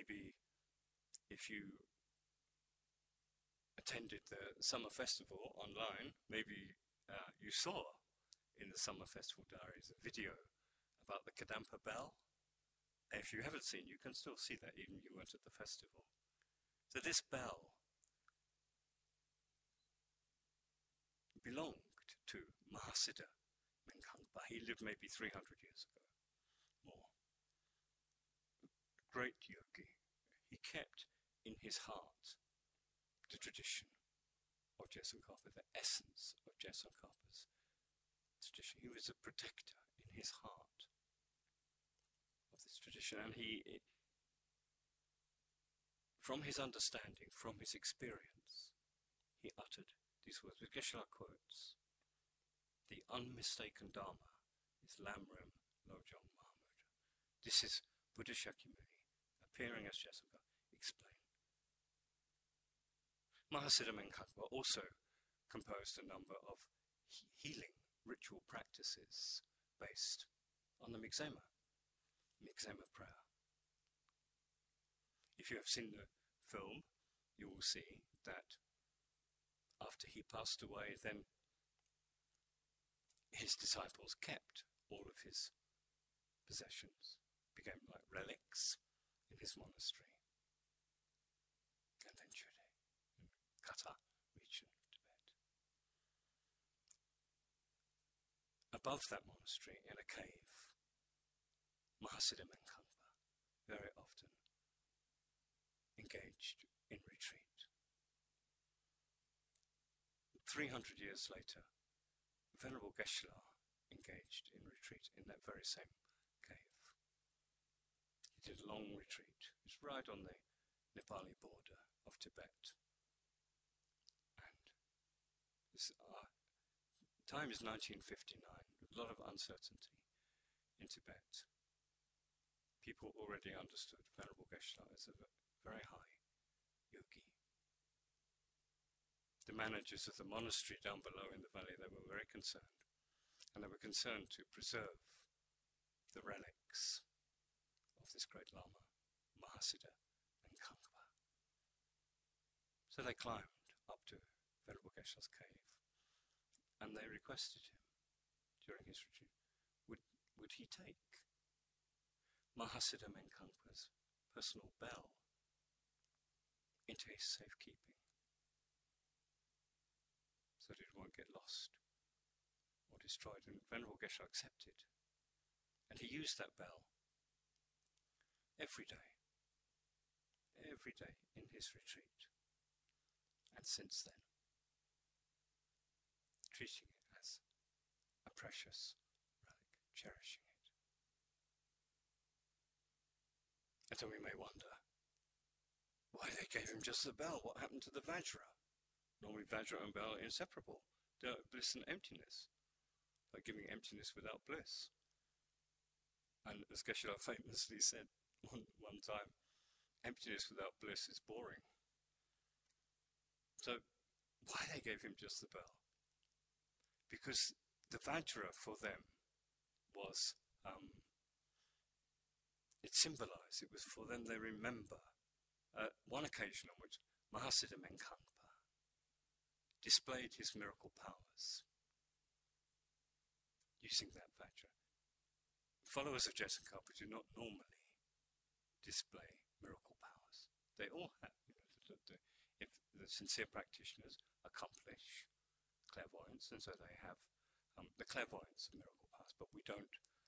maybe if you attended the summer festival online, maybe you saw in the Summer Festival Diaries a video about the Kadampa bell. And if you haven't seen, you can still see that even if you weren't at the festival. So this bell belonged to Mahasiddha Menkhanpa. He lived maybe 300 years ago, more. Great yogi. He kept in his heart the tradition of Jessamkarpa, the essence of Jessamkarpa's tradition. He was a protector in his heart of this tradition, and he, from his understanding, from his experience, he uttered these words, which Geshe-la quotes: "The unmistaken Dharma is Lamrim Lojong Mahamudra." This is Buddha Shakyamuni appearing as Jessamkarpa, explained. Mahasiddha Menkhanpa also composed a number of healing ritual practices based on the Mi'kmaq prayer. If you have seen the film, you will see that after he passed away, then his disciples kept all of his possessions, became like relics in his monastery. And then in Kata region of Tibet. Above that monastery, in a cave, Mahasiddha Menkhanpa very often engaged in retreat. 300 years later, Venerable Geshe-la engaged in retreat in that very same cave. He did a long retreat. It was right on the Nepali border of Tibet. And this time is 1959, with a lot of uncertainty in Tibet. People already understood Venerable Geshe-la as a very high yogi. The managers of the monastery down below in the valley, they were very concerned. And they were concerned to preserve the relics of this great Lama, Mahasiddha Menkhanpa. So they climbed up to Venerable Geshe-la's cave, and they requested him during his retreat, would he take Mahasiddha Menkhanpa's personal bell into his safekeeping, so that it won't get lost or destroyed. And Venerable Geshe-la accepted. And he used that bell every day in his retreat. And since then, treating it as a precious relic, cherishing it. And so we may wonder why they gave him just the bell. What happened to the Vajra? Normally Vajra and bell are inseparable. They're bliss and emptiness. Like giving emptiness without bliss. And as Geshe-la famously said one time, emptiness without bliss is boring. So why they gave him just the bell? Because the Vajra for them was, it symbolized, it was for them, they remember one occasion on which Mahasiddha Menkhanpa displayed his miracle powers using that Vajra. Followers of Jessamkarpa do not normally display miracle powers. They all have, if the sincere practitioners accomplish clairvoyance, and so they have the clairvoyance of miracle powers, but we don't,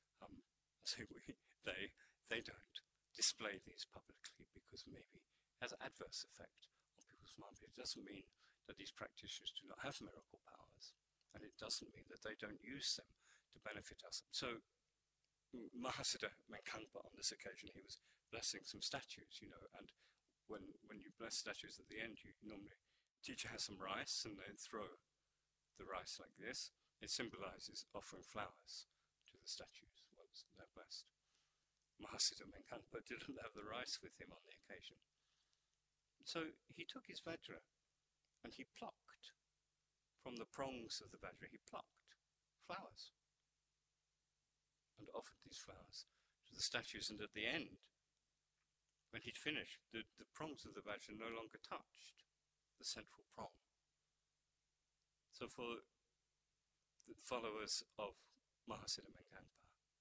they don't display these publicly because maybe it has an adverse effect on people's mind. But it doesn't mean that these practitioners do not have miracle powers, and it doesn't mean that they don't use them to benefit us. So Mahasiddha Menkhanpa on this occasion, he was blessing some statues, and when you bless statues at the end, you normally, teacher has some rice and they throw the rice like this. It symbolizes offering flowers to the statues once they're blessed. Mahasiddha Menkhanpa didn't have the rice with him on the occasion. So he took his Vajra and he plucked from the prongs of the Vajra, he plucked flowers and offered these flowers to the statues. And at the end, when he'd finished, the prongs of the Vajra no longer touched the central prong. So for the followers of Mahasiddha Menkangpa,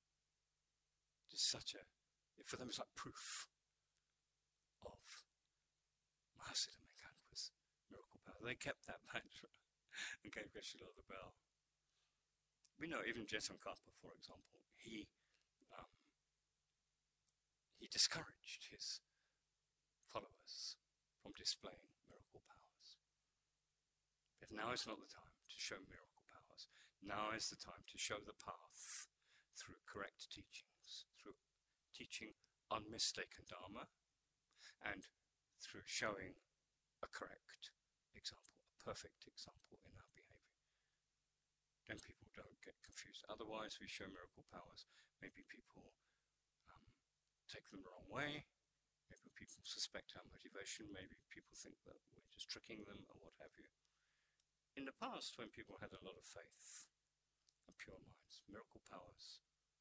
for them it's like proof of Mahasiddha Menkangpa's miracle power. They kept that Vajra and gave Geshe-la the bell. We know even Je Tsongkhapa, for example, he discouraged his followers from displaying miracle powers. But now is not the time to show miracle powers. Now is the time to show the path through correct teachings, through teaching unmistaken Dharma, and through showing a correct example, a perfect example in our behavior. Then people don't get confused. Otherwise, we show miracle powers. Maybe people take them the wrong way. Maybe people suspect our motivation. Maybe people think that we're just tricking them or what have you. In the past, when people had a lot of faith and pure minds, miracle powers,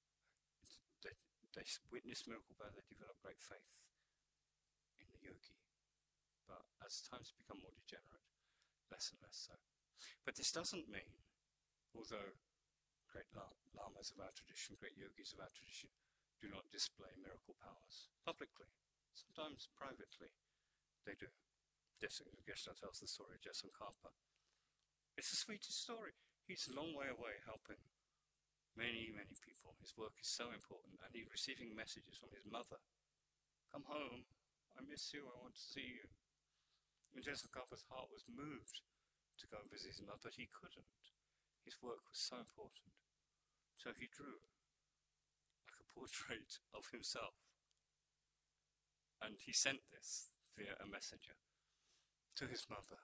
they witnessed miracle power, they developed great faith in the yogi. But as times become more degenerate, less and less so. But this doesn't mean, although great lamas of our tradition, great yogis of our tradition, do not display miracle powers publicly. Sometimes privately they do. Geshe-la tells the story of Je Tsongkhapa. It's the sweetest story. He's a long way away helping many, many people. His work is so important, and he's receiving messages from his mother. Come home, I miss you, I want to see you. And Je Tsongkhapa's heart was moved to go and visit his mother, but he couldn't. His work was so important. So he drew like a portrait of himself. And he sent this via a messenger to his mother.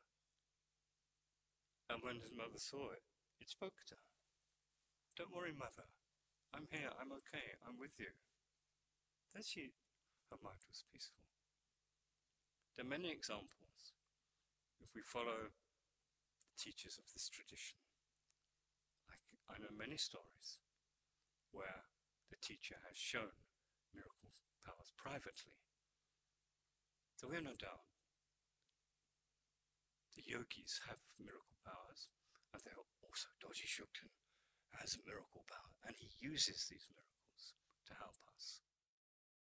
And when his mother saw it, it spoke to her. Don't worry, mother. I'm here. I'm okay. I'm with you. Then her mind was peaceful. There are many examples, if we follow the teachers of this tradition. I know many stories where the teacher has shown miracle powers privately. So we have no doubt the yogis have miracle powers, and they are also Doji Shukden has a miracle power, and he uses these miracles to help us.